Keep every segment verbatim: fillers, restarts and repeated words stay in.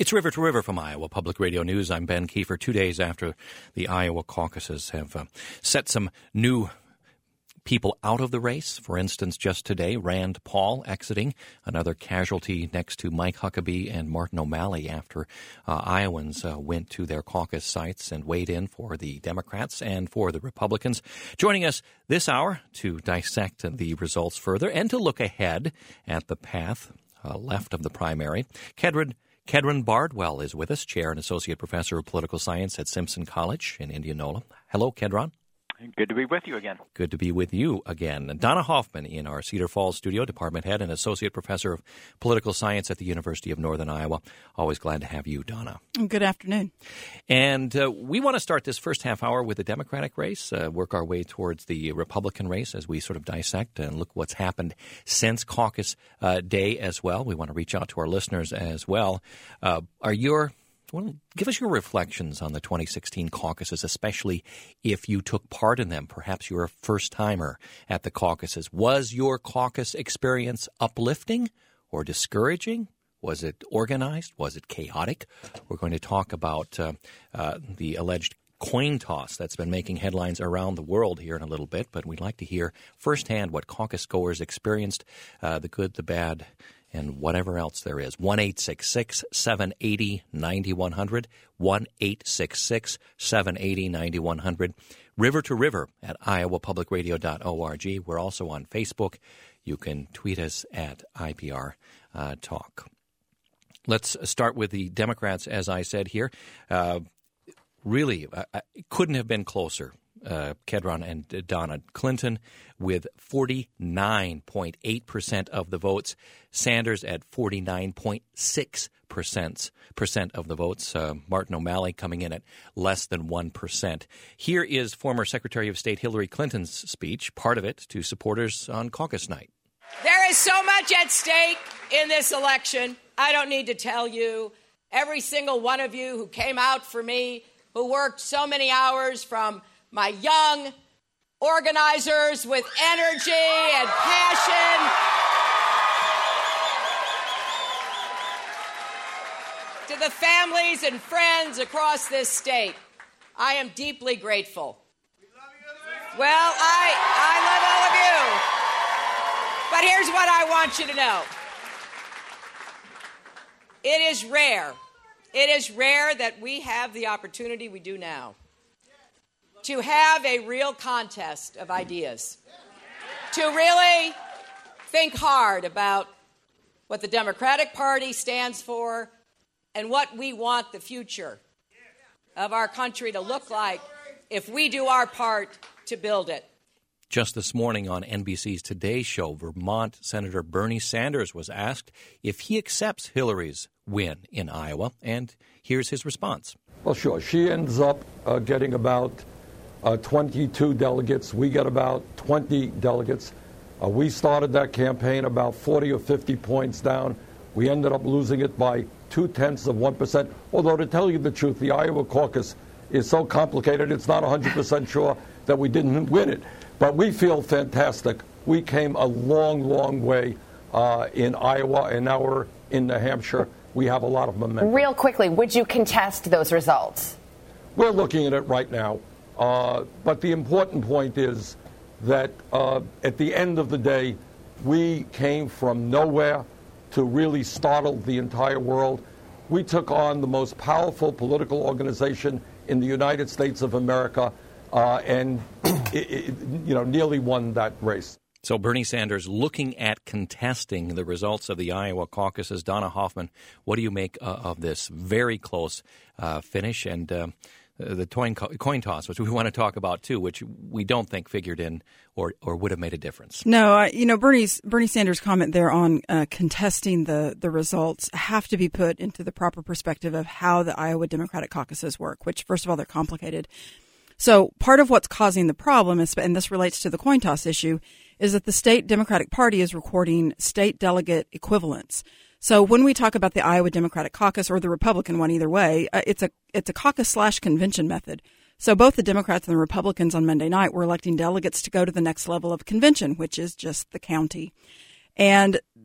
It's River to River from Iowa Public Radio News. I'm Ben Kiefer. Two days after the Iowa caucuses have uh, set some new people out of the race. For instance, just today, Rand Paul exiting, another casualty next to Mike Huckabee and Martin O'Malley after uh, Iowans uh, went to their caucus sites and weighed in for the Democrats and for the Republicans. Joining us this hour to dissect the results further and to look ahead at the path uh, left of the primary, Kedron Kedron Bardwell is with us, Chair and Associate Professor of Political Science at Simpson College in Indianola. Hello, Kedron. Good to be with you again. Good to be with you again. Donna Hoffman in our Cedar Falls studio, Department Head and Associate Professor of Political Science at the University of Northern Iowa. Always glad to have you, Donna. Good afternoon. And uh, we want to start this first half hour with the Democratic race, uh, work our way towards the Republican race as we sort of dissect and look what's happened since caucus uh, day as well. We want to reach out to our listeners as well. Uh, are your Well, give us your reflections on the twenty sixteen caucuses, especially if you took part in them. Perhaps you're a first-timer at the caucuses. Was your caucus experience uplifting or discouraging? Was it organized? Was it chaotic? We're going to talk about uh, uh, the alleged coin toss that's been making headlines around the world here in a little bit, but we'd like to hear firsthand what caucus goers experienced, uh, the good, the bad, and whatever else there is. one eight six six, seven eight zero, nine one zero zero, one eight six six, seven eight zero, nine one zero zero, River to River at iowa public radio dot org. We're also on Facebook. You can tweet us at I P R uh, Talk. Let's start with the Democrats, as I said here. Uh, really, uh, it couldn't have been closer. Uh, Kedron and Donna. Clinton with forty-nine point eight percent of the votes. Sanders at forty-nine point six percent of the votes. Uh, Martin O'Malley coming in at less than one percent. Here is former Secretary of State Hillary Clinton's speech, part of it to supporters on caucus night. There is so much at stake in this election. I don't need to tell you. Every single one of you who came out for me, who worked so many hours, from my young organizers with energy and passion, to the families and friends across this state, I am deeply grateful. Well, I, I love all of you. But here's what I want you to know. It is rare. It is rare that we have the opportunity we do now to have a real contest of ideas, to really think hard about what the Democratic Party stands for and what we want the future of our country to look like if we do our part to build it. Just this morning on N B C's Today Show, Vermont Senator Bernie Sanders was asked if he accepts Hillary's win in Iowa, and here's his response. Well, sure. She ends up uh, getting about Uh, twenty-two delegates. We get about twenty delegates. Uh, we started that campaign about forty or fifty points down. We ended up losing it by two-tenths of one percent. Although, to tell you the truth, the Iowa caucus is so complicated, it's not one hundred percent sure that we didn't win it. But we feel fantastic. We came a long, long way uh, in Iowa, and now we're in New Hampshire. We have a lot of momentum. Real quickly, would you contest those results? We're looking at it right now. Uh, but the important point is that uh, at the end of the day, we came from nowhere to really startle the entire world. We took on the most powerful political organization in the United States of America uh, and it, it, you know, nearly won that race. So Bernie Sanders looking at contesting the results of the Iowa caucuses. Donna Hoffman, what do you make uh, of this very close uh, finish? And uh, the coin, coin toss, which we want to talk about, too, which we don't think figured in or, or would have made a difference. No, I, you know, Bernie's Bernie Sanders' comment there on uh, contesting the, the results have to be put into the proper perspective of how the Iowa Democratic caucuses work, which, first of all, they're complicated. So part of what's causing the problem, is, and this relates to the coin toss issue, is that the state Democratic Party is recording state delegate equivalents. So when we talk about the Iowa Democratic Caucus or the Republican one, either way, uh, it's a it's a caucus slash convention method. So both the Democrats and the Republicans on Monday night were electing delegates to go to the next level of convention, which is just the county. And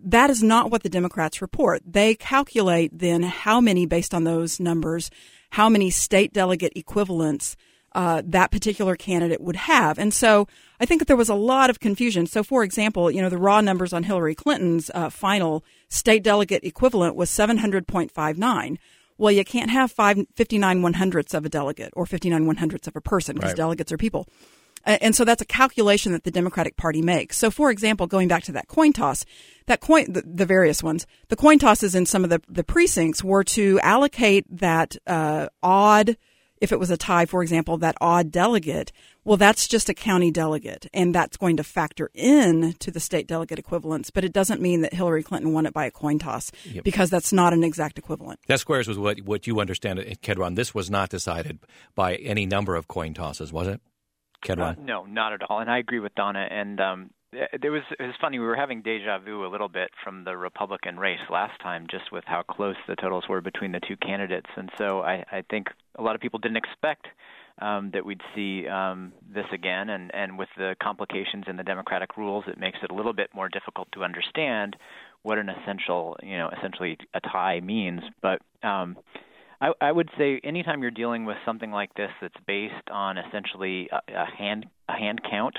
that is not what the Democrats report. They calculate then how many, based on those numbers, how many state delegate equivalents uh, that particular candidate would have. And so I think that there was a lot of confusion. So, for example, you know, the raw numbers on Hillary Clinton's uh, final state delegate equivalent was seven hundred point five nine. Well, you can't have five, fifty-nine one hundredths of a delegate or fifty-nine one hundredths of a person because right. delegates are people. And so that's a calculation that the Democratic Party makes. So, for example, going back to that coin toss, that coin, the, the various ones, the coin tosses in some of the, the precincts were to allocate that uh, odd, if it was a tie, for example, that odd delegate. Well, that's just a county delegate, and that's going to factor in to the state delegate equivalents. But it doesn't mean that Hillary Clinton won it by a coin toss yep. because that's not an exact equivalent. That squares with what, what you understand, Kedron. This was not decided by any number of coin tosses, was it? Uh, no, not at all. And I agree with Donna. And um, there was it was funny. We were having deja vu a little bit from the Republican race last time, just with how close the totals were between the two candidates. And so I, I think a lot of people didn't expect um, that we'd see um, this again. And, and with the complications in the Democratic rules, it makes it a little bit more difficult to understand what an essential, you know, essentially a tie means. But um, I, I would say anytime you're dealing with something like this that's based on essentially a, a hand a hand count,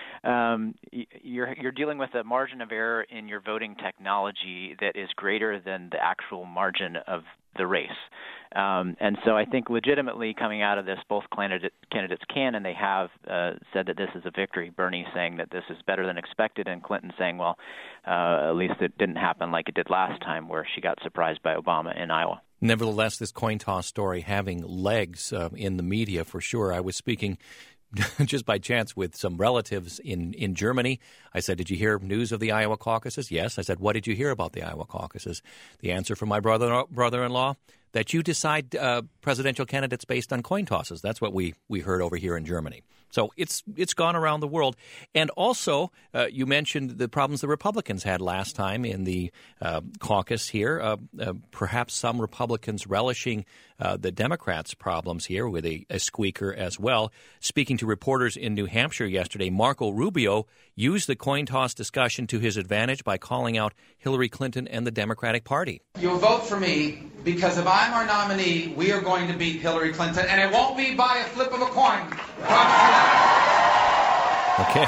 um, you're you're dealing with a margin of error in your voting technology that is greater than the actual margin of the race. Um, and so I think legitimately coming out of this, both candidate, candidates can and they have uh, said that this is a victory. Bernie saying that this is better than expected, and Clinton saying, well, uh, at least it didn't happen like it did last time where she got surprised by Obama in Iowa. Nevertheless, this coin toss story having legs uh, in the media for sure. I was speaking just by chance with some relatives in, in Germany. I said, did you hear news of the Iowa caucuses? Yes. I said, what did you hear about the Iowa caucuses? The answer from my brother brother-in-law, that you decide uh, presidential candidates based on coin tosses. That's what we, we heard over here in Germany. So it's it's gone around the world. And also, uh, you mentioned the problems the Republicans had last time in the uh, caucus here. Uh, uh, perhaps some Republicans relishing uh, the Democrats' problems here with a, a squeaker as well. Speaking to reporters in New Hampshire yesterday, Marco Rubio used the coin toss discussion to his advantage by calling out Hillary Clinton and the Democratic Party. You'll vote for me because if I'm our nominee, we are going to beat Hillary Clinton, and it won't be by a flip of a coin. Okay.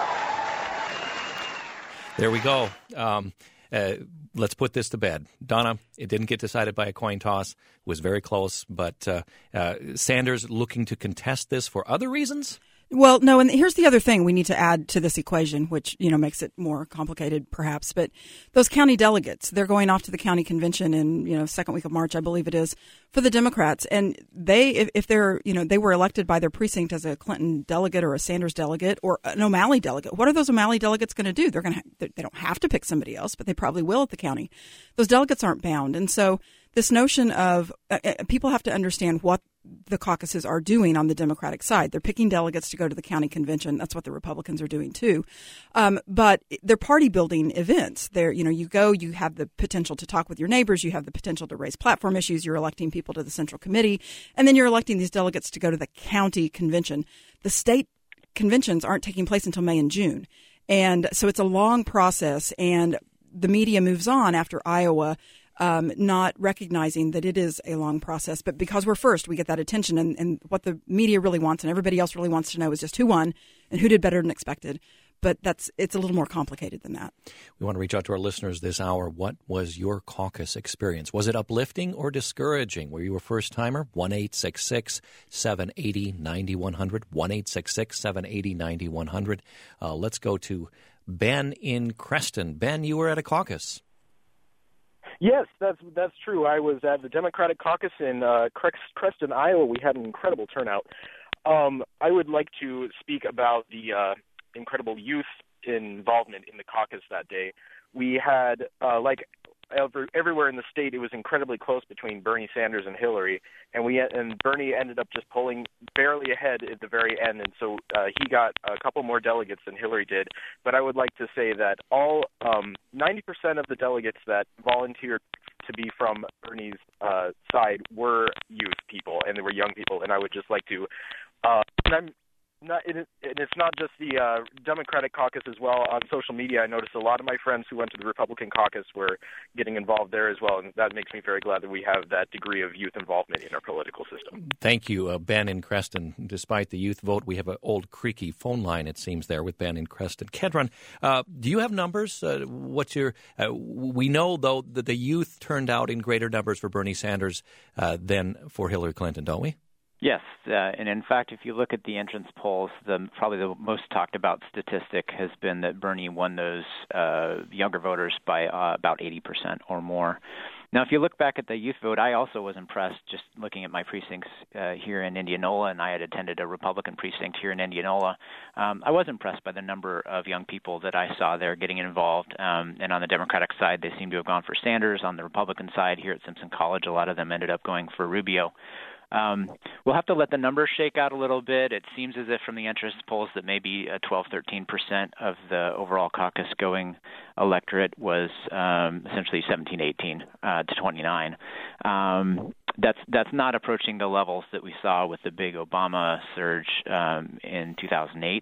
There we go. Um, uh, let's put this to bed. Donna, it didn't get decided by a coin toss. It was very close. But uh, uh, Sanders looking to contest this for other reasons? Well, no, and here's the other thing we need to add to this equation, which, you know, makes it more complicated perhaps. But those county delegates, they're going off to the county convention in, you know, second week of March, I believe it is, for the Democrats. And they, if, if they're, you know, they were elected by their precinct as a Clinton delegate or a Sanders delegate or an O'Malley delegate, what are those O'Malley delegates going to do? They're going to, they don't have to pick somebody else, but they probably will at the county. Those delegates aren't bound. And so this notion of uh, people have to understand what the caucuses are doing on the Democratic side. They're picking delegates to go to the county convention. That's what the Republicans are doing too. Um, but they're party building events. They're, you know, you go, you have the potential to talk with your neighbors. You have the potential to raise platform issues. You're electing people to the central committee. And then you're electing these delegates to go to the county convention. The state conventions aren't taking place until May and June. And so it's a long process, and the media moves on after Iowa, Um, not recognizing that it is a long process. But because we're first, we get that attention. And, and what the media really wants and everybody else really wants to know is just who won and who did better than expected. But that's it's a little more complicated than that. We want to reach out to our listeners this hour. What was your caucus experience? Was it uplifting or discouraging? Were you a first-timer? one eight six six, seven eight zero, nine one zero zero. one eight six six, seven eight zero, nine one zero zero. Uh, let's go to Ben in Creston. Ben, you were at a caucus. Yes, that's that's true. I was at the Democratic caucus in uh, Creston, Iowa. We had an incredible turnout. Um, I would like to speak about the uh, incredible youth involvement in the caucus that day. We had, uh, like every, everywhere in the state, it was incredibly close between Bernie Sanders and Hillary, and we and Bernie ended up just pulling barely ahead at the very end, and so uh, he got a couple more delegates than Hillary did. But I would like to say that all um, ninety percent of the delegates that volunteered to be from Bernie's uh, side were youth people, and they were young people, and I would just like to, uh, and I'm not, it, and it's not just the uh, Democratic caucus as well. On social media, I noticed a lot of my friends who went to the Republican caucus were getting involved there as well, and that makes me very glad that we have that degree of youth involvement in our political system. Thank you, uh, Ben in Creston. Despite the youth vote, we have an old creaky phone line, it seems, there with Ben in Creston. Kedron, uh, do you have numbers? Uh, what's your? Uh, we know, though, that the youth turned out in greater numbers for Bernie Sanders uh, than for Hillary Clinton, don't we? Yes, uh, and in fact, if you look at the entrance polls, the probably the most talked about statistic has been that Bernie won those uh, younger voters by uh, about eighty percent or more. Now, if you look back at the youth vote, I also was impressed just looking at my precincts uh, here in Indianola, and I had attended a Republican precinct here in Indianola. Um, I was impressed by the number of young people that I saw there getting involved. Um, and on the Democratic side, they seem to have gone for Sanders. On the Republican side, here at Simpson College, a lot of them ended up going for Rubio. Um, we'll have to let the numbers shake out a little bit. It seems as if from the entrance polls that maybe uh, twelve, thirteen percent of the overall caucus-going electorate was um, essentially seventeen, eighteen uh, to twenty-nine. Um, that's that's not approaching the levels that we saw with the big Obama surge um, in two thousand eight.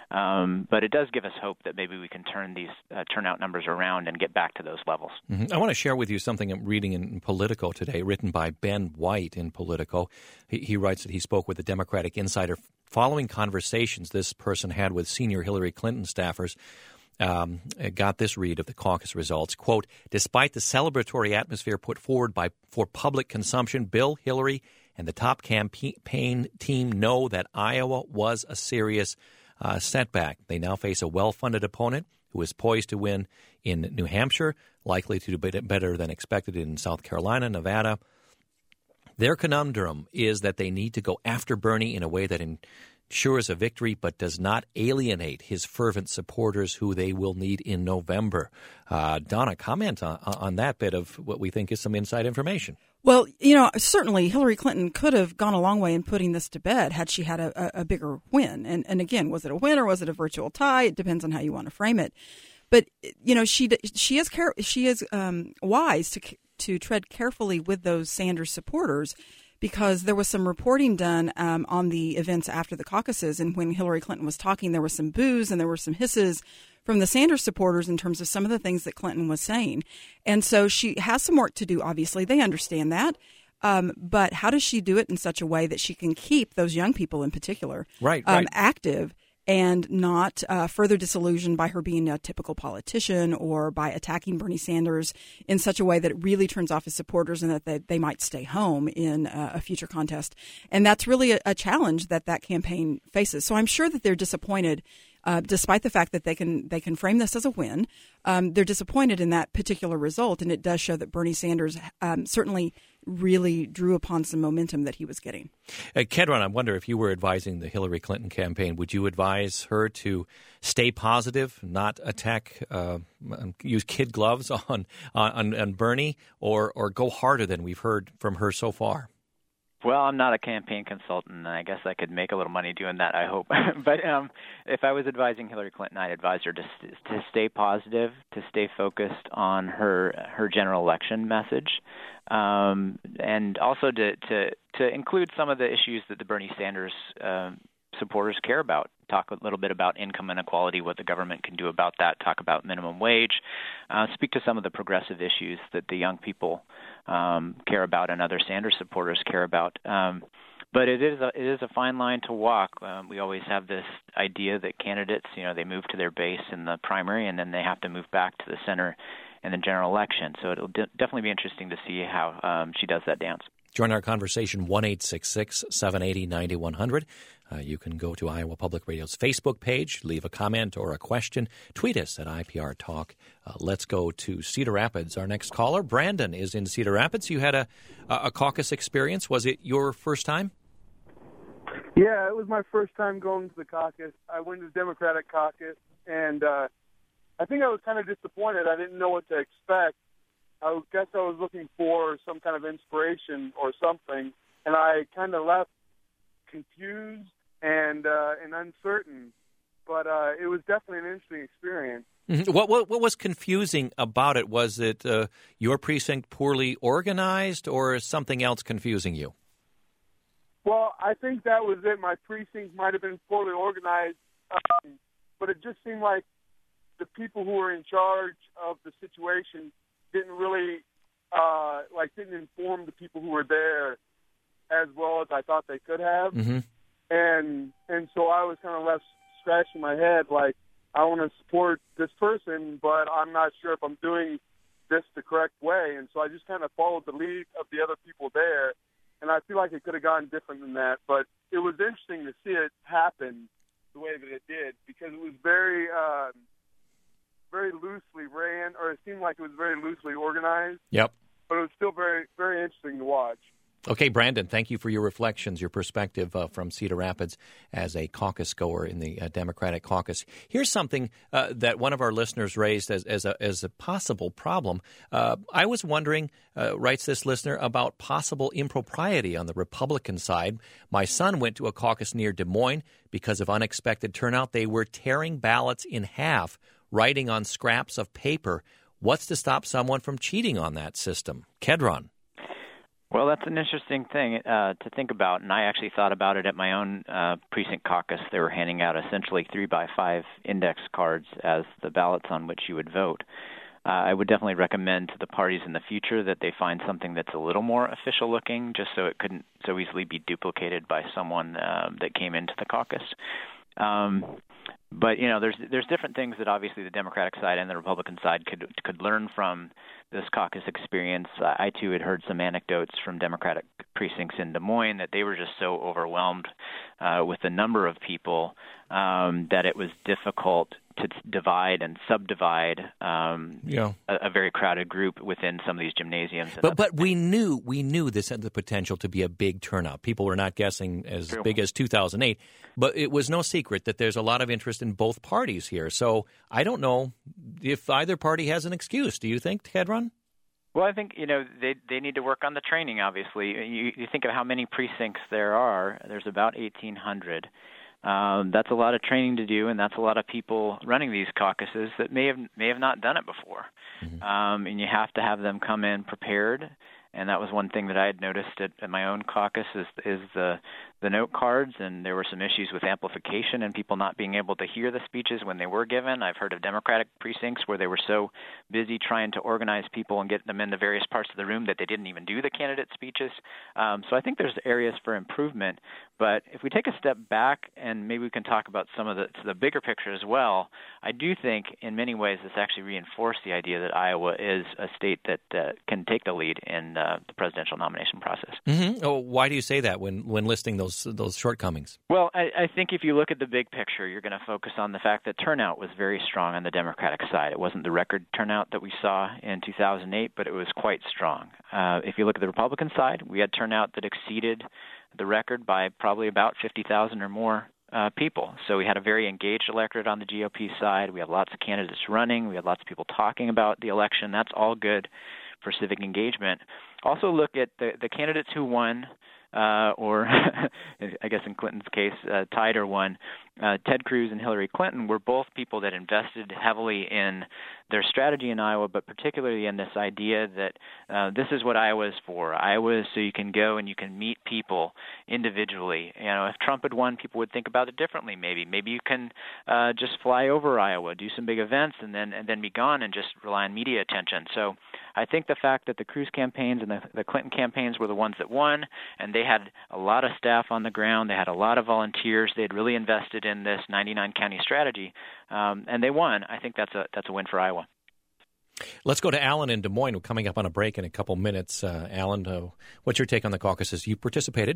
Um, but it does give us hope that maybe we can turn these uh, turnout numbers around and get back to those levels. Mm-hmm. I want to share with you something I'm reading in Politico today, written by Ben White in Politico. He, he writes that he spoke with a Democratic insider following conversations this person had with senior Hillary Clinton staffers. Um, got this read of the caucus results. Quote, despite the celebratory atmosphere put forward by for public consumption, Bill, Hillary, and the top campaign team know that Iowa was a serious Uh, setback. They now face a well-funded opponent who is poised to win in New Hampshire, likely to do better than expected in South Carolina, Nevada. Their conundrum is that they need to go after Bernie in a way that ensures a victory but does not alienate his fervent supporters who they will need in November. Uh, Donna, comment on, on that bit of what we think is some inside information. Well, you know, certainly Hillary Clinton could have gone a long way in putting this to bed had she had a, a, a bigger win. And, and again, was it a win or was it a virtual tie? It depends on how you want to frame it. But, you know, she she is care, she is um, wise to to tread carefully with those Sanders supporters, because there was some reporting done um, on the events after the caucuses. And when Hillary Clinton was talking, there was some boos and there were some hisses from the Sanders supporters in terms of some of the things that Clinton was saying. And so she has some work to do, obviously. They understand that. Um, but how does she do it in such a way that she can keep those young people in particular right, um, right. active and not uh, further disillusioned by her being a typical politician or by attacking Bernie Sanders in such a way that it really turns off his supporters and that they, they might stay home in uh, a future contest. And that's really a, a challenge that that campaign faces. So I'm sure that they're disappointed, uh, despite the fact that they can they can frame this as a win. Um, they're disappointed in that particular result, and it does show that Bernie Sanders um, certainly really drew upon some momentum that he was getting. Uh, Kedron, I wonder if you were advising the Hillary Clinton campaign, would you advise her to stay positive, not attack, uh, use kid gloves on, on on Bernie, or or go harder than we've heard from her so far? Well, I'm not a campaign consultant, and I guess I could make a little money doing that, I hope. But um, if I was advising Hillary Clinton, I'd advise her to to stay positive, to stay focused on her her general election message, um, and also to, to to include some of the issues that the Bernie Sanders um, supporters care about. Talk a little bit about income inequality, what the government can do about that. Talk about minimum wage. Uh, speak to some of the progressive issues that the young people um, care about and other Sanders supporters care about. Um, but it is a, it is a fine line to walk. Um, we always have this idea that candidates, you know, they move to their base in the primary and then they have to move back to the center in the general election. So it'll de- definitely be interesting to see how um, she does that dance. Join our conversation, one eight six six, seven eight zero, nine one zero zero. Uh, you can go to Iowa Public Radio's Facebook page, leave a comment or a question, tweet us at I P R Talk. Uh, let's go to Cedar Rapids. Our next caller, Brandon, is in Cedar Rapids. You had a, a caucus experience. Was it your first time? Yeah, it was my first time going to the caucus. I went to the Democratic caucus, and uh, I think I was kind of disappointed. I didn't know what to expect. I guess I was looking for some kind of inspiration or something, and I kind of left confused and uh, and uncertain. But uh, it was definitely an interesting experience. Mm-hmm. What, what what was confusing about it? Was it uh, your precinct poorly organized, or something else confusing you? Well, I think that was it. My precinct might have been poorly organized, um, but it just seemed like the people who were in charge of the situation didn't really, uh, like, didn't inform the people who were there as well as I thought they could have. Mm-hmm. And and so I was kind of left scratching my head, like, I want to support this person, but I'm not sure if I'm doing this the correct way. And so I just kind of followed the lead of the other people there. And I feel like it could have gone different than that. But it was interesting to see it happen the way that it did, because it was very, uh, very loosely ran, or it seemed like it was very loosely organized. Yep. But it was still very, very interesting to watch. Okay, Brandon, thank you for your reflections, your perspective uh, from Cedar Rapids as a caucus goer in the uh, Democratic caucus. Here's something uh, that one of our listeners raised as, as, a, as a possible problem. Uh, I was wondering, uh, writes this listener, about possible impropriety on the Republican side. My son went to a caucus near Des Moines. Because of unexpected turnout, they were tearing ballots in half, writing on scraps of paper. What's to stop someone from cheating on that system? Kedron. Well, that's an interesting thing uh, to think about, and I actually thought about it at my own uh, precinct caucus. They were handing out essentially three by five index cards as the ballots on which you would vote. Uh, I would definitely recommend to the parties in the future that they find something that's a little more official looking, just so it couldn't so easily be duplicated by someone uh, that came into the caucus. Um, but you know, there's there's different things that obviously the Democratic side and the Republican side could could learn from this caucus experience. I too had heard some anecdotes from Democratic precincts in Des Moines that they were just so overwhelmed uh, with the number of people um, that it was difficult to divide and subdivide um, yeah. a, a very crowded group within some of these gymnasiums. But but we knew we knew this had the potential to be a big turnout. People were not guessing as True. big as two thousand eight, but it was no secret that there's a lot of interest in both parties here. So I don't know if either party has an excuse. Do you think, Kedron? Well, I think, you know, they they need to work on the training, obviously. You, you think of how many precincts there are. There's about eighteen hundred. Um, that's a lot of training to do, and that's a lot of people running these caucuses that may have may have not done it before. Mm-hmm. Um, and you have to have them come in prepared. And that was one thing that I had noticed at, at my own caucus is, is the the note cards, and there were some issues with amplification and people not being able to hear the speeches when they were given. I've heard of Democratic precincts where they were so busy trying to organize people and get them in the various parts of the room that they didn't even do the candidate speeches. Um, so I think there's areas for improvement. But if we take a step back and maybe we can talk about some of the, the bigger picture as well, I do think in many ways this actually reinforced the idea that Iowa is a state that uh, can take the lead in uh, the presidential nomination process. Mm-hmm. Oh, why do you say that when, when listing those those shortcomings? Well, I, I think if you look at the big picture, you're going to focus on the fact that turnout was very strong on the Democratic side. It wasn't the record turnout that we saw in two thousand eight, but it was quite strong. Uh, if you look at the Republican side, we had turnout that exceeded the record by probably about fifty thousand or more uh, people. So we had a very engaged electorate on the G O P side. We had lots of candidates running. We had lots of people talking about the election. That's all good for civic engagement. Also look at the, the candidates who won, uh, or I guess in Clinton's case, uh, tied or won. Uh, Ted Cruz and Hillary Clinton were both people that invested heavily in their strategy in Iowa, but particularly in this idea that uh, this is what Iowa is for. Iowa is so you can go and you can meet people individually. You know, if Trump had won, people would think about it differently. Maybe, maybe you can uh, just fly over Iowa, do some big events, and then and then be gone and just rely on media attention. So I think the fact that the Cruz campaigns and the, the Clinton campaigns were the ones that won, and they had a lot of staff on the ground, they had a lot of volunteers, they had really invested in this ninety-nine county strategy, um, and they won. I think that's a that's a win for Iowa. Let's go to Alan in Des Moines. We're coming up on a break in a couple minutes. Uh, Alan, uh, what's your take on the caucuses? You participated?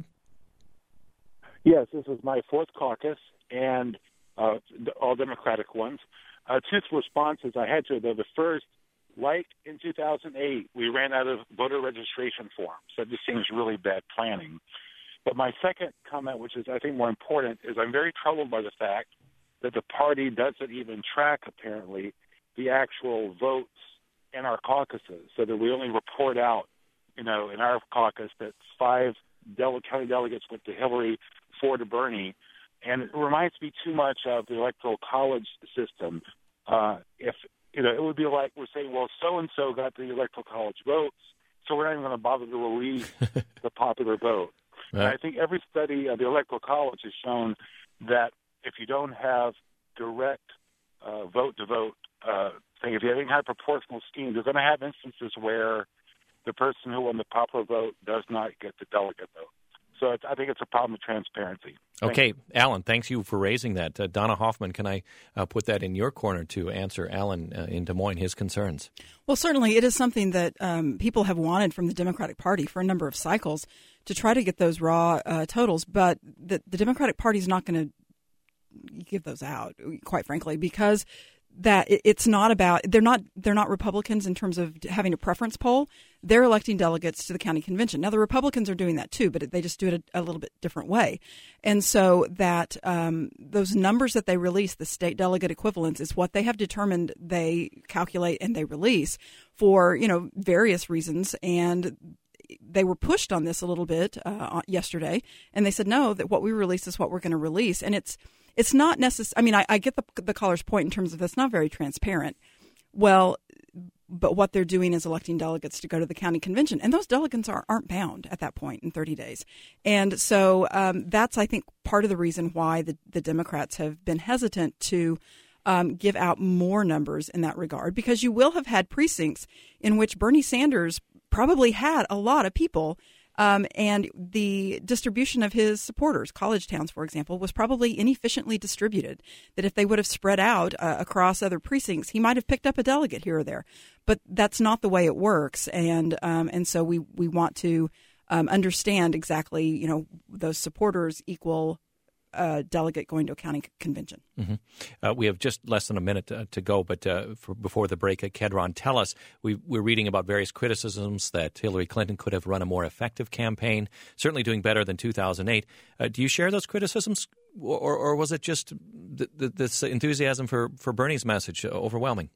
Yes, this is my fourth caucus, and uh, all Democratic ones. Uh, two responses I had to, though. The first, like in two thousand eight, we ran out of voter registration forms. That just seems really bad planning. But my second comment, which is I think more important, is I'm very troubled by the fact that the party doesn't even track, apparently, the actual votes in our caucuses, so that we only report out, you know, in our caucus that five Del- county delegates went to Hillary, four to Bernie. And it reminds me too much of the Electoral College system. Uh, if, you know, it would be like we're saying, well, so-and-so got the Electoral College votes, so we're not even going to bother to release the popular vote. And I think every study of the Electoral College has shown that if you don't have direct uh, vote-to-vote uh, thing, if you have any kind of proportional scheme, you're going to have instances where the person who won the popular vote does not get the delegate vote. So it's, I think it's a problem of transparency. Thank okay, you. Alan, thanks you for raising that. Uh, Donna Hoffman, can I uh, put that in your corner to answer Alan uh, in Des Moines, his concerns? Well, certainly it is something that um, people have wanted from the Democratic Party for a number of cycles to try to get those raw uh, totals, but the, the Democratic Party is not going to give those out, quite frankly, because that it's not about they're not they're not Republicans in terms of having a preference poll. They're electing delegates to the county convention. Now the Republicans are doing that too, but they just do it a, a little bit different way. And so that um, those numbers that they release, the state delegate equivalents, is what they have determined they calculate and they release for you know various reasons. And they were pushed on this a little bit uh, yesterday, and they said no, that what we release is what we're going to release, and it's. It's not necessary. I mean, I, I get the, the caller's point in terms of that's not very transparent. Well, but what they're doing is electing delegates to go to the county convention, and those delegates are, aren't bound at that point in thirty days. And so um, that's, I think, part of the reason why the, the Democrats have been hesitant to um, give out more numbers in that regard, because you will have had precincts in which Bernie Sanders probably had a lot of people. Um, and the distribution of his supporters, college towns, for example, was probably inefficiently distributed, that if they would have spread out uh, across other precincts, he might have picked up a delegate here or there. But that's not the way it works. And um, and so we, we want to um, understand exactly, you know, those supporters equal a delegate going to a county convention. Mm-hmm. Uh, we have just less than a minute to, to go, but uh, for, before the break, uh, Kedron, tell us, we, we're reading about various criticisms that Hillary Clinton could have run a more effective campaign, certainly doing better than two thousand eight. Uh, do you share those criticisms, or, or was it just th- th- this enthusiasm for, for Bernie's message uh, overwhelming?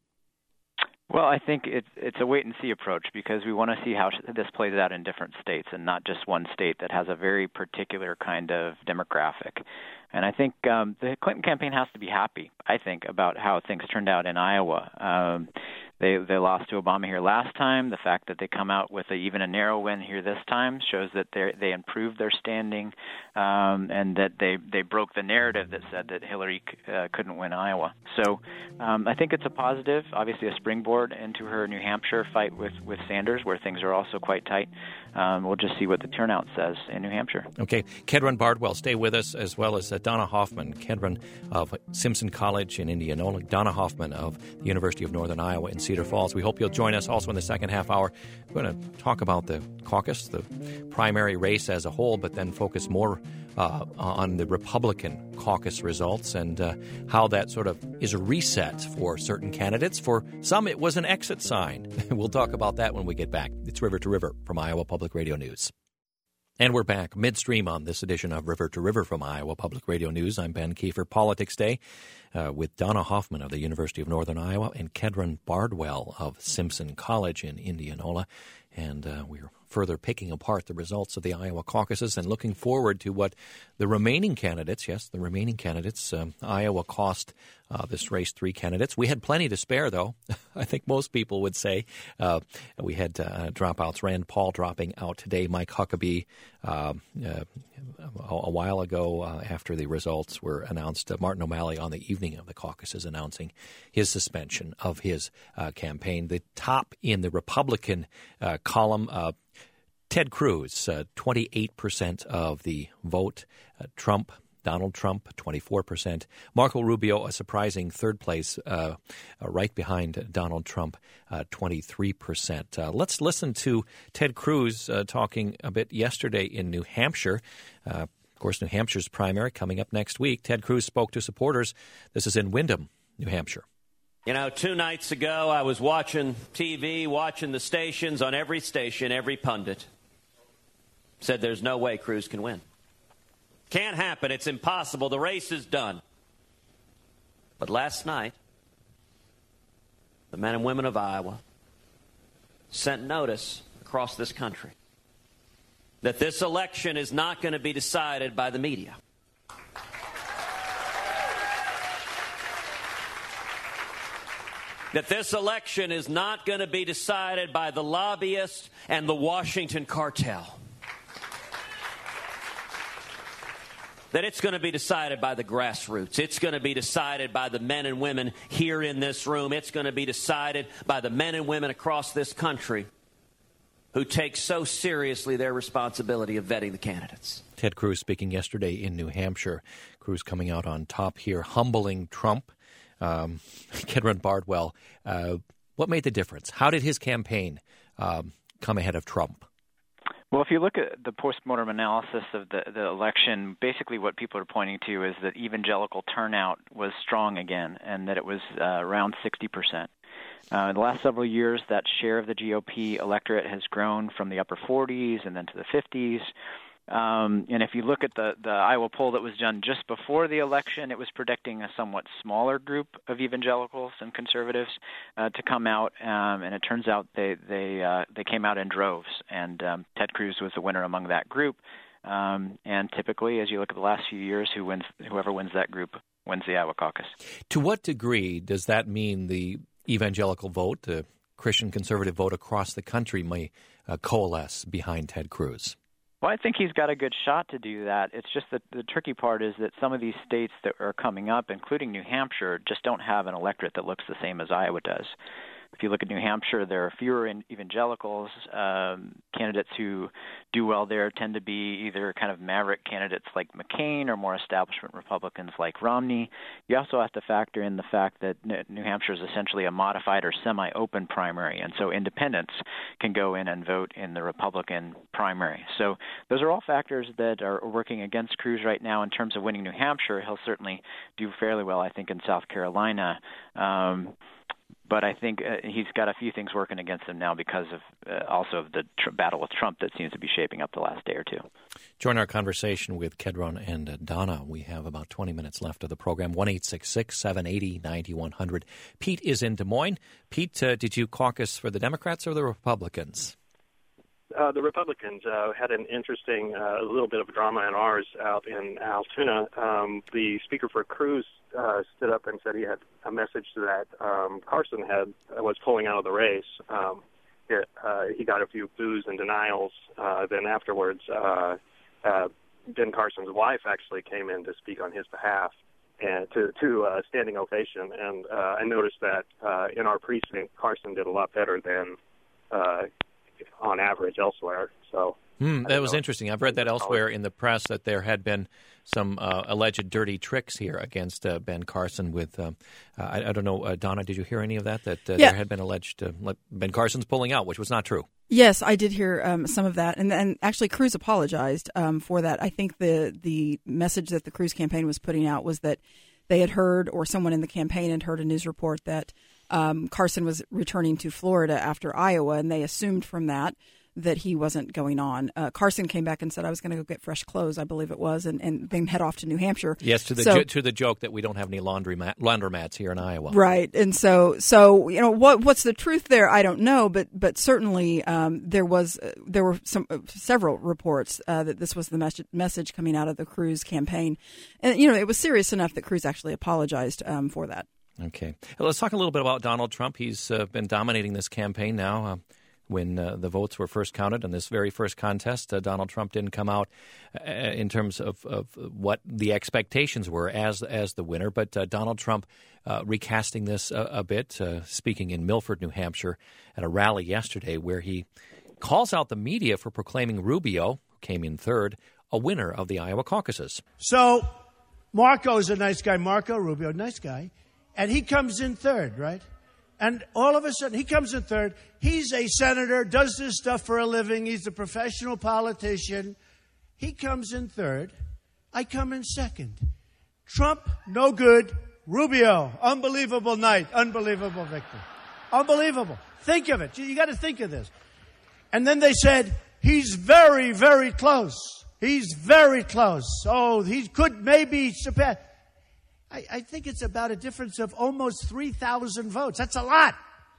Well, I think it's it's a wait-and-see approach, because we want to see how this plays out in different states and not just one state that has a very particular kind of demographic. And I think um, the Clinton campaign has to be happy, I think, about how things turned out in Iowa. Um, they they lost to Obama here last time. The fact that they come out with a, even a narrow win here this time shows that they they improved their standing, um, and that they, they broke the narrative that said that Hillary uh, couldn't win Iowa. So um, I think it's a positive, obviously a springboard into her New Hampshire fight with, with Sanders, where things are also quite tight. Um, we'll just see what the turnout says in New Hampshire. Okay. Kedron Bardwell, stay with us, as well as uh, Donna Hoffman. Kedron of Simpson College in Indianola, Donna Hoffman of the University of Northern Iowa in Cedar Falls. We hope you'll join us also in the second half hour. We're going to talk about the caucus, the primary race as a whole, but then focus more uh, on the Republican caucus results and uh, how that sort of is a reset for certain candidates. For some, it was an exit sign. We'll talk about that when we get back. It's River to River from Iowa Public Radio News. And we're back midstream on this edition of River to River from Iowa Public Radio News. I'm Ben Kiefer. Politics Day uh, with Donna Hoffman of the University of Northern Iowa and Kedron Bardwell of Simpson College in Indianola. And uh, we're further picking apart the results of the Iowa caucuses and looking forward to what the remaining candidates, yes, the remaining candidates, um, Iowa cost uh, this race three candidates. We had plenty to spare, though. I think most people would say. Uh, we had uh, dropouts. Rand Paul dropping out today. Mike Huckabee uh, uh, a, a while ago uh, after the results were announced. Uh, Martin O'Malley on the evening of the caucuses announcing his suspension of his uh, campaign. The top in the Republican uh, column, uh, Ted Cruz, uh, twenty-eight percent of the vote. Uh, Trump, Donald Trump, twenty-four percent. Marco Rubio, a surprising third place, uh, uh, right behind Donald Trump, uh, twenty-three percent. Uh, let's listen to Ted Cruz uh, talking a bit yesterday in New Hampshire. Uh, of course, New Hampshire's primary coming up next week. Ted Cruz spoke to supporters. This is in Windham, New Hampshire. You know, two nights ago, I was watching T V, watching the stations. On every station, every pundit said there's no way Cruz can win. Can't happen. It's impossible. The race is done. But last night, the men and women of Iowa sent notice across this country that this election is not going to be decided by the media. That this election is not going to be decided by the lobbyists and the Washington cartel. that it's going to be decided by the grassroots. It's going to be decided by the men and women here in this room. It's going to be decided by the men and women across this country who take so seriously their responsibility of vetting the candidates. Ted Cruz speaking yesterday in New Hampshire. Cruz coming out on top here, humbling Trump. Um, Kedron Bardwell, uh, what made the difference? How did his campaign um, come ahead of Trump? Well, if you look at the postmortem analysis of the, the election, basically what people are pointing to is that evangelical turnout was strong again and that it was uh, around sixty percent. Uh, in the last several years, that share of the G O P electorate has grown from the upper forties and then to the fifties. Um, and if you look at the, the Iowa poll that was done just before the election, it was predicting a somewhat smaller group of evangelicals and conservatives uh, to come out, um, and it turns out they they uh, they came out in droves, and um, Ted Cruz was the winner among that group. Um, and typically, as you look at the last few years, who wins, whoever wins that group wins the Iowa caucus. To what degree does that mean the evangelical vote, the Christian conservative vote across the country, may uh, coalesce behind Ted Cruz? Well, I think he's got a good shot to do that. It's just that the tricky part is that some of these states that are coming up, including New Hampshire, just don't have an electorate that looks the same as Iowa does. If you look at New Hampshire, there are fewer evangelicals. Um, candidates who do well there tend to be either kind of maverick candidates like McCain or more establishment Republicans like Romney. You also have to factor in the fact that New Hampshire is essentially a modified or semi-open primary, and so independents can go in and vote in the Republican primary. So those are all factors that are working against Cruz right now in terms of winning New Hampshire. He'll certainly do fairly well, I think, in South Carolina. Um, But I think uh, he's got a few things working against him now because of uh, also of the tr- battle with Trump that seems to be shaping up the last day or two. Join our conversation with Kedron and uh, Donna. We have about twenty minutes left of the program. one eight six six, seven eight zero, nine one zero zero. Pete is in Des Moines. Pete, uh, did you caucus for the Democrats or the Republicans? Uh, the Republicans uh, had an interesting uh, little bit of drama in ours out in Altoona. Um, the speaker for Cruz uh, stood up and said he had a message that um, Carson had uh, was pulling out of the race. Um, it, uh, he got a few boos and denials. Uh, then afterwards, uh, uh, Ben Carson's wife actually came in to speak on his behalf and to, to uh, standing ovation. And uh, I noticed that uh, in our precinct, Carson did a lot better than uh, on average elsewhere. So hmm, that was interesting. I've read that elsewhere in the press that there had been some uh, alleged dirty tricks here against uh, Ben Carson with, uh, uh, I, I don't know, uh, Donna, did you hear any of that? That uh, yeah. there had been alleged uh, Ben Carson's pulling out, which was not true. Yes, I did hear um, some of that. And, and actually, Cruz apologized um, for that. I think the, the message that the Cruz campaign was putting out was that they had heard, or someone in the campaign had heard a news report that Um, Carson was returning to Florida after Iowa, and they assumed from that that he wasn't going on. Uh, Carson came back and said, I was going to go get fresh clothes, I believe it was, and, and then head off to New Hampshire. Yes, to the so, jo- to the joke that we don't have any laundry mat- laundromats here in Iowa. Right, and so, so you know, what what's the truth there? I don't know, but but certainly um, there was uh, there were some uh, several reports uh, that this was the mes- message coming out of the Cruz campaign, and you know, it was serious enough that Cruz actually apologized um, for that. Okay. Well, let's talk a little bit about Donald Trump. He's uh, been dominating this campaign now. Uh, when uh, the votes were first counted in this very first contest, uh, Donald Trump didn't come out uh, in terms of, of what the expectations were as as the winner. But uh, Donald Trump uh, recasting this a, a bit, uh, speaking in Milford, New Hampshire, at a rally yesterday where he calls out the media for proclaiming Rubio, who came in third, a winner of the Iowa caucuses. So Marco's a nice guy. Marco Rubio, nice guy. And he comes in third, right? And all of a sudden, he comes in third. He's a senator, does this stuff for a living. He's a professional politician. He comes in third. I come in second. Trump, no good. Rubio, unbelievable night. Unbelievable victory. Unbelievable. Think of it. You got to think of this. And then they said, he's very, very close. He's very close. Oh, he could maybe surpass. I, I think it's about a difference of almost three thousand votes. That's a lot.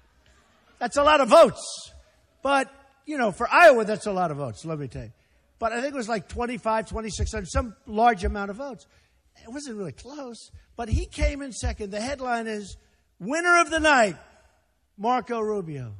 That's a lot of votes. But, you know, for Iowa, that's a lot of votes, let me tell you. But I think it was like twenty-five, twenty-six hundred, some large amount of votes. It wasn't really close. But he came in second. The headline is, winner of the night, Marco Rubio.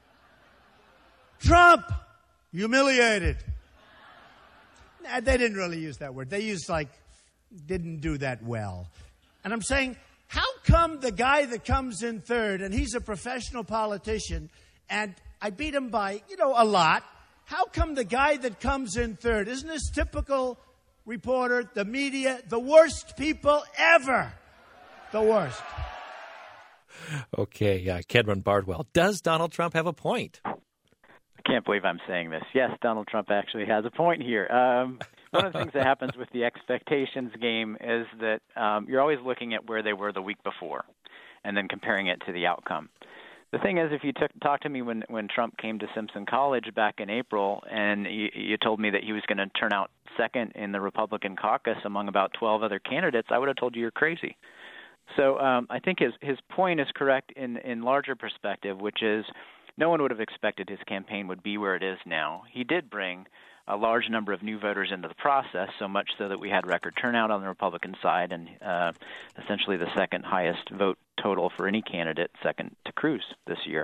Trump, humiliated. Nah, they didn't really use that word. They used like didn't do that well. And I'm saying, how come the guy that comes in third, and he's a professional politician, and I beat him by, you know, a lot, how come the guy that comes in third, isn't this typical reporter, the media, the worst people ever? The worst. Okay, uh, Kedron Bardwell. Does Donald Trump have a point? I can't believe I'm saying this. Yes, Donald Trump actually has a point here. Um, one of the things that happens with the expectations game is that um, you're always looking at where they were the week before and then comparing it to the outcome. The thing is, if you took, talked to me when, when Trump came to Simpson College back in April and you, you told me that he was going to turn out second in the Republican caucus among about twelve other candidates, I would have told you you're crazy. So um, I think his, his point is correct in, in larger perspective, which is no one would have expected his campaign would be where it is now. He did bring a large number of new voters into the process, so much so that we had record turnout on the Republican side and uh, essentially the second highest vote total for any candidate, second to Cruz this year.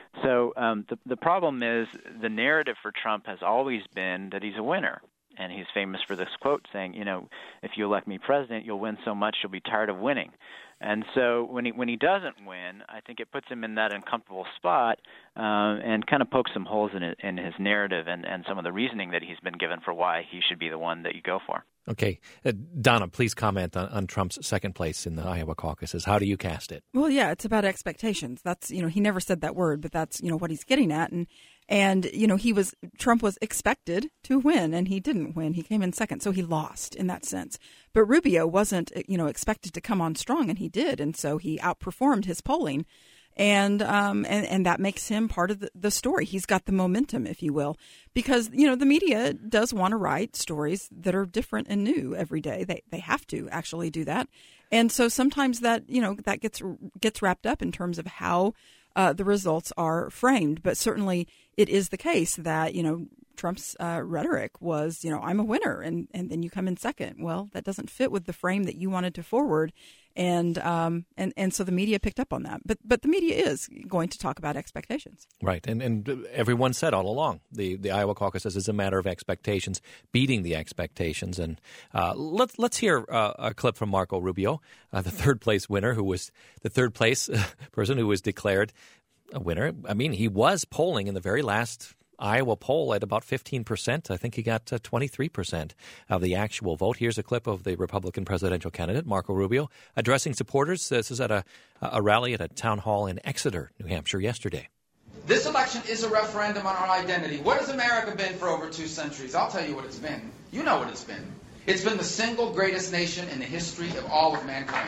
So um, the, the problem is the narrative for Trump has always been that he's a winner. And he's famous for this quote saying, you know, if you elect me president, you'll win so much you'll be tired of winning. And so when he when he doesn't win, I think it puts him in that uncomfortable spot uh, and kind of pokes some holes in, it, in his narrative and, and some of the reasoning that he's been given for why he should be the one that you go for. Okay. Uh, Donna, please comment on, on Trump's second place in the Iowa caucuses. How do you cast it? Well, yeah, it's about expectations. That's, you know, he never said that word, but that's, you know, what he's getting at. And, and you know, he was, Trump was expected to win, and he didn't win. He came in second, so he lost in that sense. But Rubio wasn't, you know, expected to come on strong, and he did. And so he outperformed his polling. And um and, and that makes him part of the, the story. He's got the momentum, if you will, because, you know, the media does want to write stories that are different and new every day. They they have to actually do that. And so sometimes that, you know, that gets gets wrapped up in terms of how uh, the results are framed. But certainly it is the case that, you know, Trump's uh, rhetoric was, you know, I'm a winner, and, and then you come in second. Well, that doesn't fit with the frame that you wanted to forward. And um and, and so the media picked up on that. But but the media is going to talk about expectations. Right. And and everyone said all along, the, the Iowa caucuses is a matter of expectations, beating the expectations. And uh, let's let's hear uh, a clip from Marco Rubio, uh, the third place winner, who was the third place person who was declared a winner. I mean, he was polling in the very last Iowa poll at about fifteen percent. I think he got uh, twenty-three percent of the actual vote. Here's a clip of the Republican presidential candidate, Marco Rubio, addressing supporters. This is at a, a rally at a town hall in Exeter, New Hampshire, yesterday. This election is a referendum on our identity. What has America been for over two centuries? I'll tell you what it's been. You know what it's been. It's been the single greatest nation in the history of all of mankind.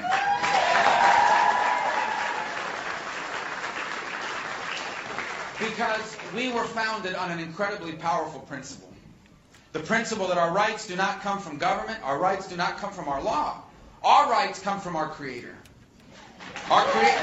Because we were founded on an incredibly powerful principle. The principle that our rights do not come from government, our rights do not come from our law. Our rights come from our Creator. Our Creator.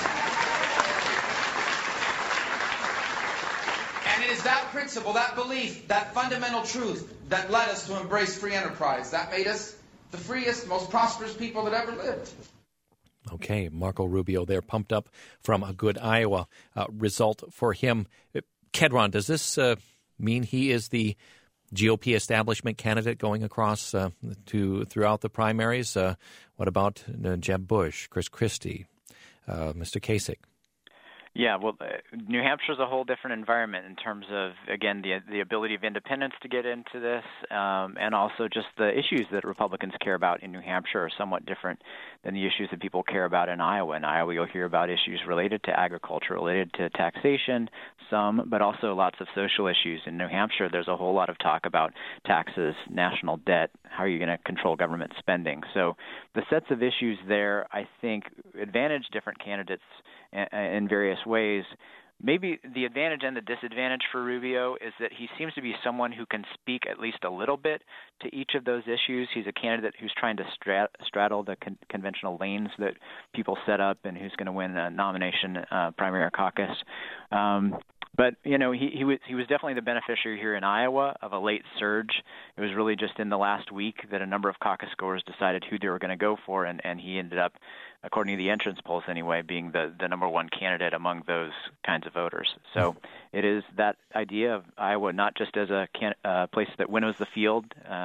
And it is that principle, that belief, that fundamental truth that led us to embrace free enterprise. That made us the freest, most prosperous people that ever lived. Okay, Marco Rubio there, pumped up from a good Iowa uh, result for him. Kedron, does this uh, mean he is the G O P establishment candidate going across uh, to throughout the primaries? Uh, what about uh, Jeb Bush, Chris Christie, uh, Mister Kasich? Yeah, well, uh, New Hampshire is a whole different environment in terms of, again, the the ability of independents to get into this, um, and also just the issues that Republicans care about in New Hampshire are somewhat different than the issues that people care about in Iowa. In Iowa, you'll hear about issues related to agriculture, related to taxation, some, but also lots of social issues. In New Hampshire, there's a whole lot of talk about taxes, national debt, how are you going to control government spending. So the sets of issues there, I think, advantage different candidates in various ways. Maybe the advantage and the disadvantage for Rubio is that he seems to be someone who can speak at least a little bit to each of those issues. He's a candidate who's trying to strat- straddle the con- conventional lanes that people set up and who's going to win a nomination, uh, primary or caucus. Um, But, you know, he, he was he was definitely the beneficiary here in Iowa of a late surge. It was really just in the last week that a number of caucus goers decided who they were going to go for, and, and he ended up, according to the entrance polls anyway, being the, the number one candidate among those kinds of voters. So it is that idea of Iowa not just as a can, uh, place that winnows the field, uh,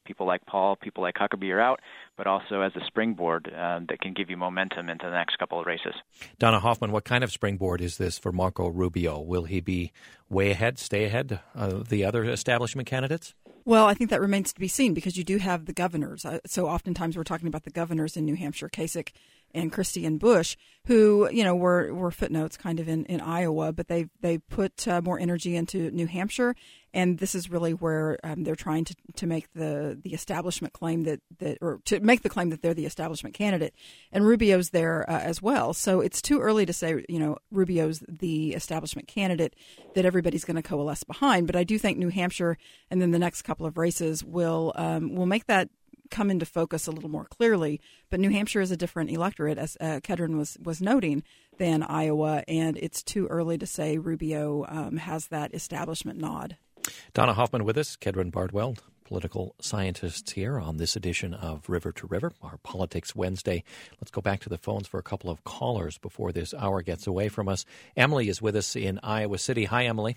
people like Paul, people like Huckabee are out, but also as a springboard uh, that can give you momentum into the next couple of races. Donna Hoffman, what kind of springboard is this for Marco Rubio? Will he be way ahead, stay ahead of the other establishment candidates? Well, I think that remains to be seen because you do have the governors. Uh, so oftentimes we're talking about the governors in New Hampshire, Kasich and Christie and Bush, who, you know, were, were footnotes kind of in, in Iowa, but they they put uh, more energy into New Hampshire. And this is really where um, they're trying to, to make the, the establishment claim that, that, or to make the claim that they're the establishment candidate. And Rubio's there uh, as well. So it's too early to say, you know, Rubio's the establishment candidate that everybody's going to coalesce behind. But I do think New Hampshire and then the next couple of races will um, will make that come into focus a little more clearly. But New Hampshire is a different electorate, as uh, Kedron was, was noting, than Iowa. And it's too early to say Rubio um, has that establishment nod. Donna Hoffman with us, Kedron Bardwell, political scientist here on this edition of River to River, our Politics Wednesday. Let's go back to the phones for a couple of callers before this hour gets away from us. Emily is with us in Iowa City. Hi, Emily.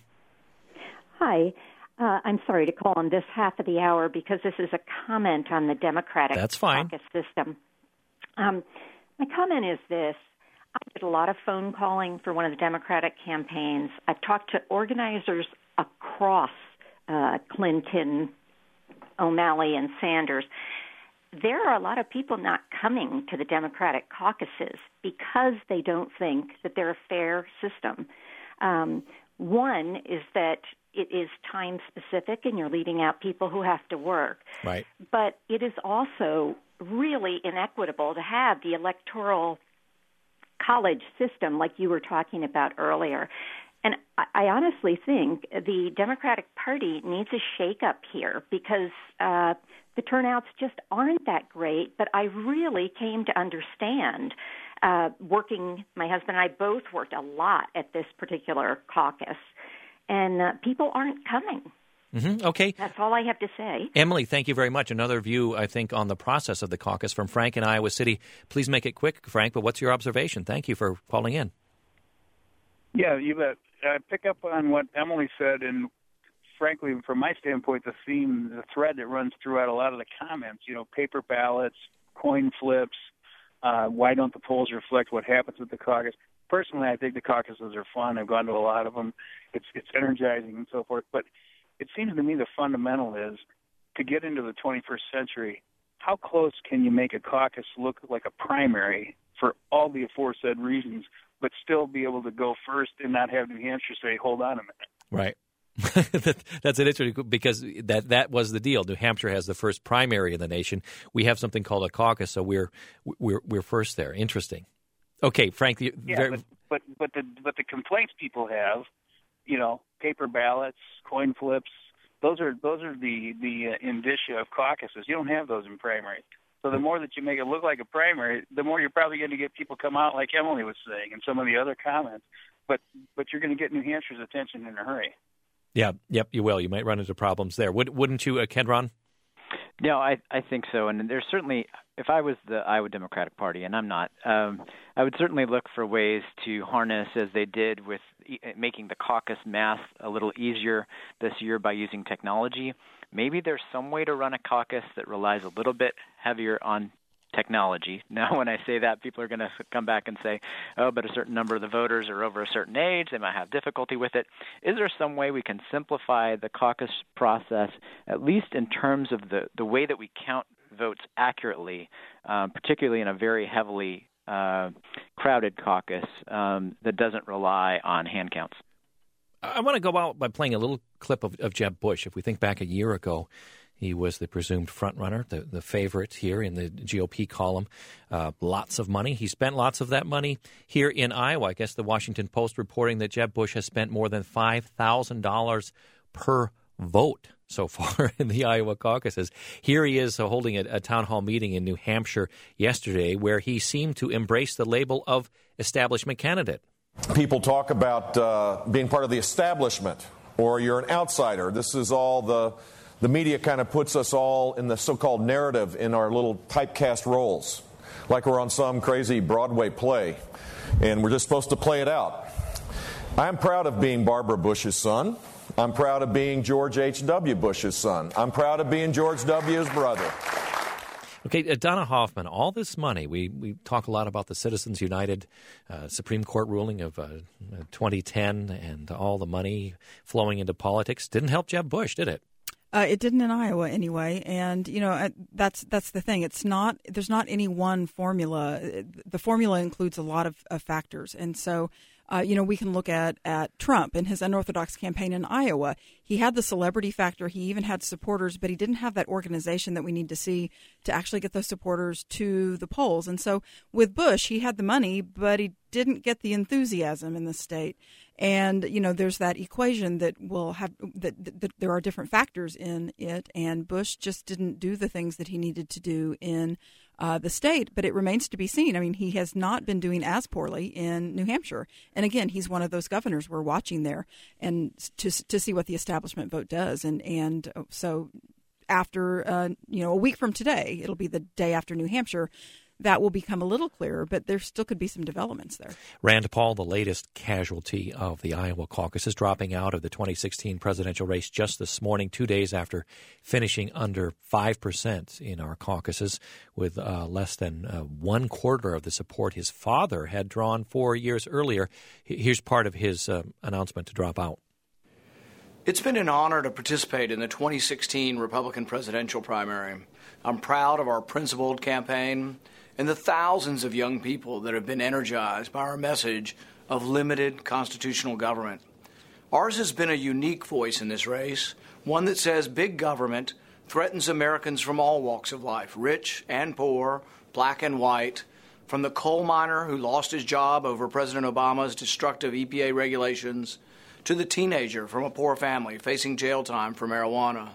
Hi. Uh, I'm sorry to call on this half of the hour because this is a comment on the Democratic That's fine. caucus system. Um, my comment is this. I did a lot of phone calling for one of the Democratic campaigns. I've talked to organizers across uh, Clinton, O'Malley, and Sanders. There are a lot of people not coming to the Democratic caucuses because they don't think that they're a fair system. Um, one is that it is time-specific, and you're leaving out people who have to work. Right. But it is also really inequitable to have the electoral college system like you were talking about earlier. And I honestly think the Democratic Party needs a shake-up here because uh, the turnouts just aren't that great. But I really came to understand, uh, working, my husband and I both worked a lot at this particular caucus, and uh, people aren't coming. Mm-hmm. Okay. That's all I have to say. Emily, thank you very much. Another view, I think, on the process of the caucus from Frank in Iowa City. Please make it quick, Frank, but what's your observation? Thank you for calling in. Yeah, you bet. I pick up on what Emily said, and frankly, from my standpoint, the theme, the thread that runs throughout a lot of the comments, you know, paper ballots, coin flips, uh, why don't the polls reflect what happens with the caucus? Personally, I think the caucuses are fun. I've gone to a lot of them. It's it's energizing and so forth. But it seems to me the fundamental is to get into the twenty-first century, how close can you make a caucus look like a primary for all the aforesaid reasons, but still be able to go first and not have New Hampshire say, hold on a minute. Right. That's an interesting, because that that was the deal. New Hampshire has the first primary in the nation. We have something called a caucus, so we're we're we're first there. Interesting. Okay, Frank. The, yeah, very, but, but but the but the complaints people have, you know, paper ballots, coin flips. Those are those are the the uh, indicia of caucuses. You don't have those in primaries. So the more that you make it look like a primary, the more you're probably going to get people come out, like Emily was saying, and some of the other comments. But but you're going to get New Hampshire's attention in a hurry. Yeah, yep, you will. You might run into problems there. Would, wouldn't you, uh, Kedron? No, I I think so. And there's certainly, if I was the Iowa Democratic Party, and I'm not, um, I would certainly look for ways to harness, as they did with e- making the caucus math a little easier this year by using technology. Maybe there's some way to run a caucus that relies a little bit heavier on technology. Now, when I say that, people are going to come back and say, oh, but a certain number of the voters are over a certain age. They might have difficulty with it. Is there some way we can simplify the caucus process, at least in terms of the, the way that we count votes accurately, um, particularly in a very heavily uh, crowded caucus um, that doesn't rely on hand counts? I want to go out by playing a little clip of, of Jeb Bush. If we think back a year ago, he was the presumed frontrunner, the, the favorite here in the G O P column. Uh, lots of money. He spent lots of that money here in Iowa. I guess the Washington Post reporting that Jeb Bush has spent more than five thousand dollars per vote so far in the Iowa caucuses. Here he is uh, holding a, a town hall meeting in New Hampshire yesterday where he seemed to embrace the label of establishment candidate. People talk about uh, being part of the establishment, or you're an outsider. This is all the... The media kind of puts us all in the so-called narrative in our little typecast roles, like we're on some crazy Broadway play, and we're just supposed to play it out. I'm proud of being Barbara Bush's son, I'm proud of being George H W. Bush's son. I'm proud of being George W.'s brother. Okay, uh, Donna Hoffman, all this money, we, we talk a lot about the Citizens United uh, Supreme Court ruling of uh, twenty ten and all the money flowing into politics. Didn't help Jeb Bush, did it? Uh, it didn't in Iowa anyway, and you know that's that's the thing. It's not there's not any one formula. The formula includes a lot of, of factors, and so uh, you know we can look at at Trump and his unorthodox campaign in Iowa. He had the celebrity factor. He even had supporters, but he didn't have that organization that we need to see to actually get those supporters to the polls. And so with Bush, he had the money, but he didn't get the enthusiasm in the state. And, you know, there's that equation that will have that, that, that there are different factors in it. And Bush just didn't do the things that he needed to do in uh, the state. But it remains to be seen. I mean, he has not been doing as poorly in New Hampshire. And again, he's one of those governors we're watching there and to to see what the establishment vote does. And, and so after, uh, you know, a week from today, it'll be the day after New Hampshire. That will become a little clearer, but there still could be some developments there. Rand Paul, the latest casualty of the Iowa caucus, is dropping out of the twenty sixteen presidential race just this morning, two days after finishing under five percent in our caucuses, with uh, less than uh, one quarter of the support his father had drawn four years earlier. Here's part of his uh, announcement to drop out. It's been an honor to participate in the twenty sixteen Republican presidential primary. I'm proud of our principled campaign and the thousands of young people that have been energized by our message of limited constitutional government. Ours has been a unique voice in this race, one that says big government threatens Americans from all walks of life, rich and poor, black and white, from the coal miner who lost his job over President Obama's destructive E P A regulations to the teenager from a poor family facing jail time for marijuana.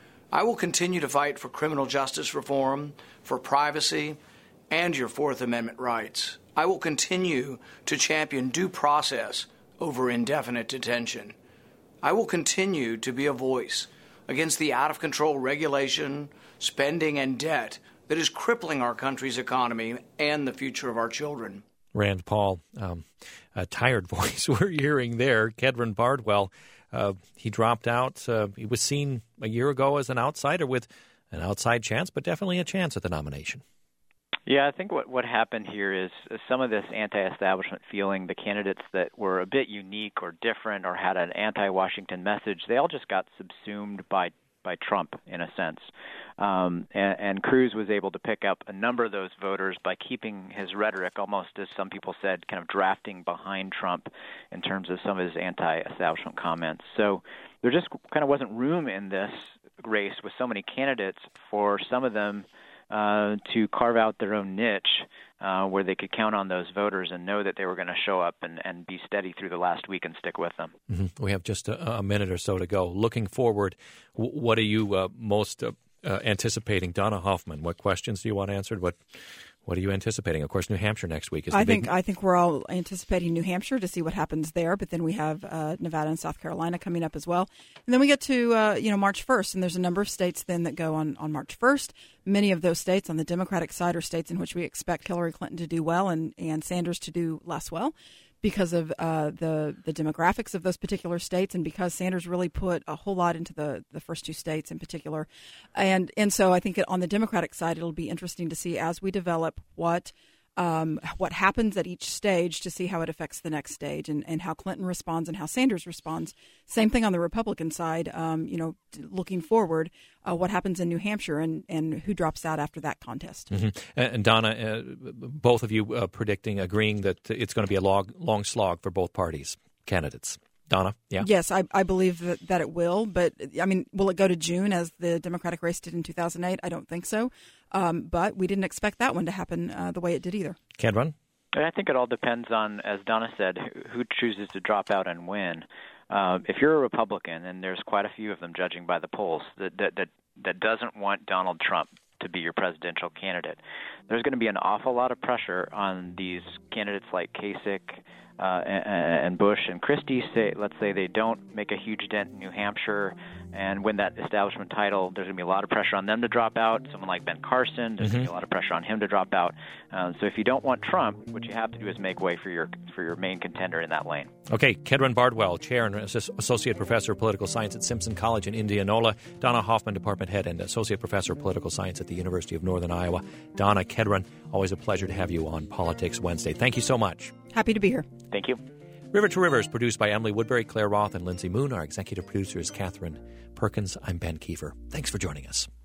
I will continue to fight for criminal justice reform, for privacy, and your Fourth Amendment rights. I will continue to champion due process over indefinite detention. I will continue to be a voice against the out-of-control regulation, spending, and debt that is crippling our country's economy and the future of our children. Rand Paul, um, a tired voice we're hearing there. Kedron Bardwell, uh, he dropped out. Uh, he was seen a year ago as an outsider with an outside chance, but definitely a chance at the nomination. Yeah, I think what, what happened here is some of this anti-establishment feeling, the candidates that were a bit unique or different or had an anti-Washington message, they all just got subsumed by by Trump in a sense. Um, and, and Cruz was able to pick up a number of those voters by keeping his rhetoric almost, as some people said, kind of drafting behind Trump in terms of some of his anti-establishment comments. So there just kind of wasn't room in this race with so many candidates for some of them uh, to carve out their own niche uh, where they could count on those voters and know that they were going to show up and, and be steady through the last week and stick with them. Mm-hmm. We have just a, a minute or so to go. Looking forward, w- what are you uh, most uh, uh, anticipating? Donna Hoffman, what questions do you want answered? What What are you anticipating? Of course, New Hampshire next week is the I big... think I think we're all anticipating New Hampshire to see what happens there, but then we have uh, Nevada and South Carolina coming up as well. And then we get to uh, you know March first, and there's a number of states then that go on, on March first. Many of those states on the Democratic side are states in which we expect Hillary Clinton to do well and, and Sanders to do less well because of uh, the the demographics of those particular states, and because Sanders really put a whole lot into the, the first two states in particular. And and so I think on the Democratic side, it'll be interesting to see as we develop what um, what happens at each stage to see how it affects the next stage and, and how Clinton responds and how Sanders responds. Same thing on the Republican side, um, you know, looking forward, uh, what happens in New Hampshire and, and who drops out after that contest. Mm-hmm. And Donna, uh, both of you uh, predicting, agreeing that it's going to be a long, long slog for both parties, candidates. Donna, yeah? Yes, I, I believe that, that it will. But, I mean, will it go to June as the Democratic race did in two thousand eight? I don't think so. Um, but we didn't expect that one to happen uh, the way it did either. Kedron? I think it all depends on, as Donna said, who chooses to drop out and win. Uh, if you're a Republican, and there's quite a few of them judging by the polls, that that that, that doesn't want Donald Trump to be your presidential candidate, there's going to be an awful lot of pressure on these candidates like Kasich, uh, and, and Bush and Christie, say, let's say they don't make a huge dent in New Hampshire and win that establishment title, there's going to be a lot of pressure on them to drop out. Someone like Ben Carson, there's mm-hmm. going to be a lot of pressure on him to drop out. Uh, so if you don't want Trump, what you have to do is make way for your for your main contender in that lane. Okay, Kedron Bardwell, Chair and Associate Professor of Political Science at Simpson College in Indianola. Donna Hoffman, Department Head and Associate Professor of Political Science at the University of Northern Iowa. Donna, Kedron, always a pleasure to have you on Politics Wednesday. Thank you so much. Happy to be here. Thank you. River to River is produced by Emily Woodbury, Claire Roth, and Lindsay Moon. Our executive producer is Catherine Perkins. I'm Ben Kiefer. Thanks for joining us.